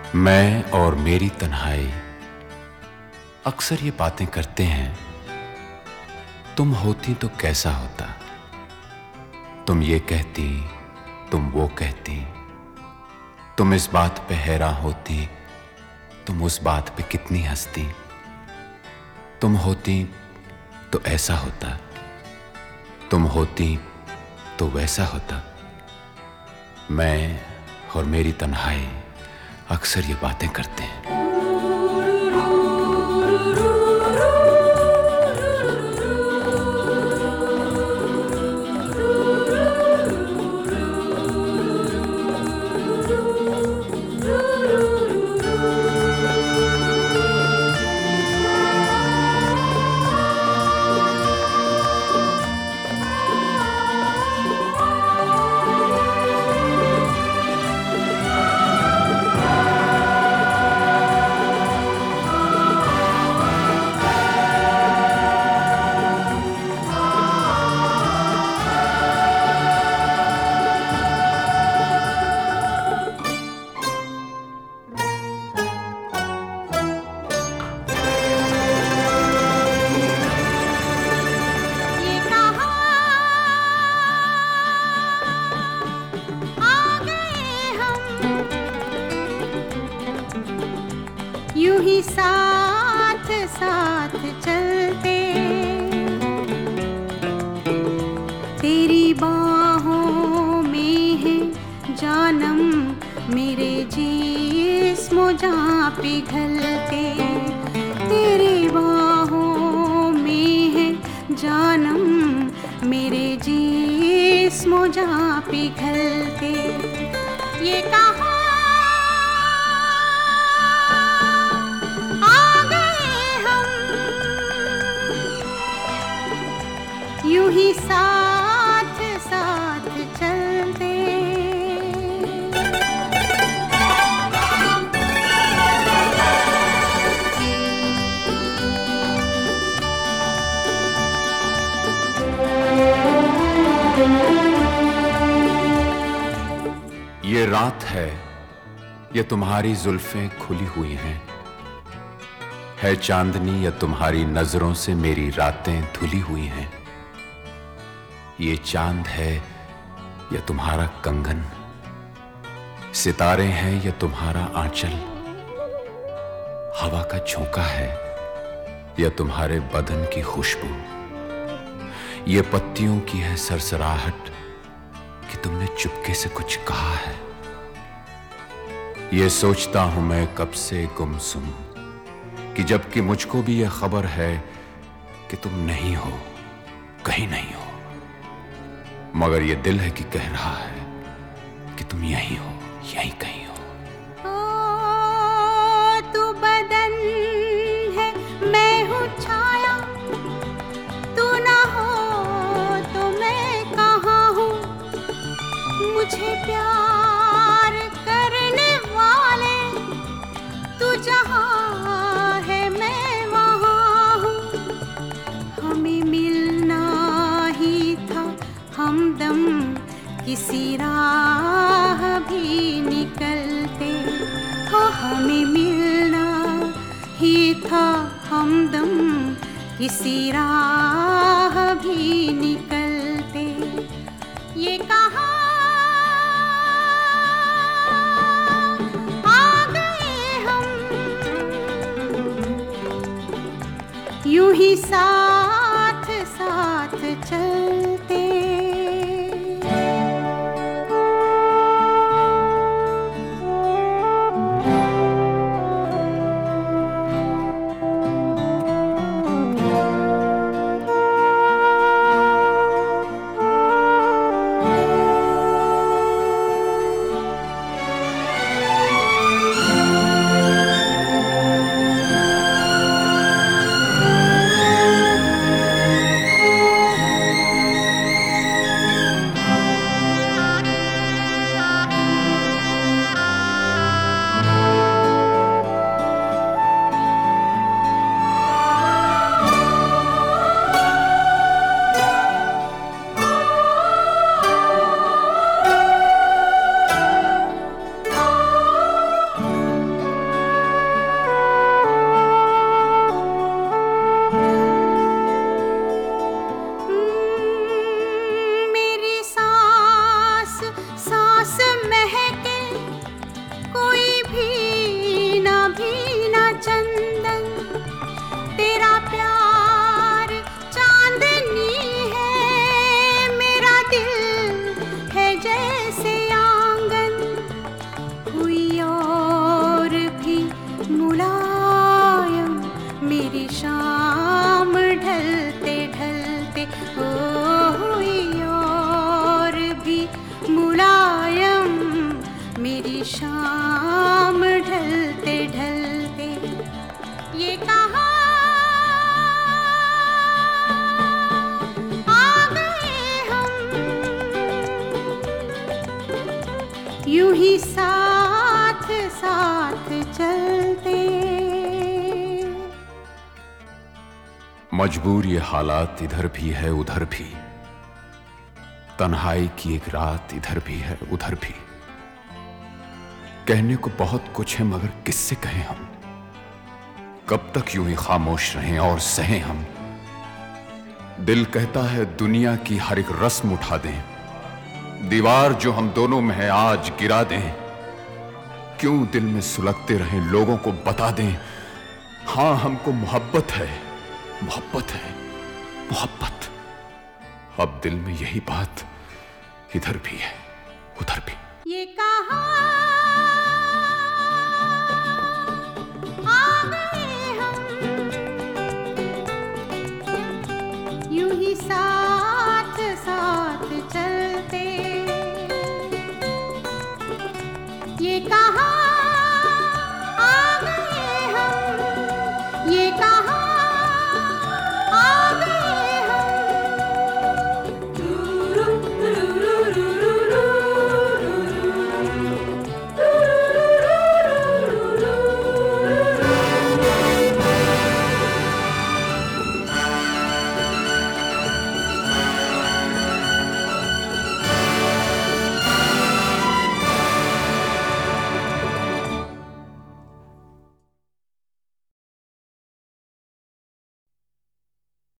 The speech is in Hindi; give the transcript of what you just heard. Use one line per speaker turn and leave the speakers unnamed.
मैं और मेरी तन्हाई अक्सर ये बातें करते हैं, तुम होती तो कैसा होता। तुम ये कहती, तुम वो कहती, तुम इस बात पे हैरान होती, तुम उस बात पे कितनी हंसती। तुम होती तो ऐसा होता, तुम होती तो वैसा होता। मैं और मेरी तन्हाई अक्सर ये बातें करते हैं।
यूं ही साथ साथ चलते, तेरी बाहों में है जानम, मेरे जिस्म जां पिघलते। तेरी बाहों में है जानम, मेरे जिस्म जां पिघलते। ये कहा यूं ही साथ साथ चलते।
ये रात है, ये तुम्हारी जुल्फें खुली हुई हैं, है चांदनी या तुम्हारी नजरों से मेरी रातें धुली हुई हैं। ये चांद है या तुम्हारा कंगन, सितारे हैं या तुम्हारा आंचल, हवा का झोंका है या तुम्हारे बदन की खुशबू। ये पत्तियों की है सरसराहट कि तुमने चुपके से कुछ कहा है। ये सोचता हूं मैं कब से गुमसुम, कि जबकि मुझको भी यह खबर है कि तुम नहीं हो, कहीं नहीं हो, मगर ये दिल है कि कह रहा है कि तुम यहीं हो, यहीं कहीं हो।
तू बदन है, मैं हूँ छाया, तू ना हो तो मैं कहाँ हूँ। मुझे प्यार करने वाले, तू जहाँ है मैं वहाँ हूँ। हमें मिलना ही था हमदम, किसी राह भी निकलते हो। हमें मिलना ही था हमदम, किसी राह भी निकलते। ये कहा आ गए हम, यूं ही साथ साथ चलते। यूं ही साथ साथ चलते।
मजबूर ये हालात इधर भी है उधर भी, तन्हाई की एक रात इधर भी है उधर भी। कहने को बहुत कुछ है मगर किससे कहें हम, कब तक यूं ही खामोश रहें और सहें हम। दिल कहता है दुनिया की हर एक रस्म उठा दें, दीवार जो हम दोनों में है आज गिरा दें। क्यों दिल में सुलगते रहें, लोगों को बता दें हां हमको मोहब्बत है, मोहब्बत है, मोहब्बत। अब दिल में यही बात इधर भी है उधर भी।
ये कहां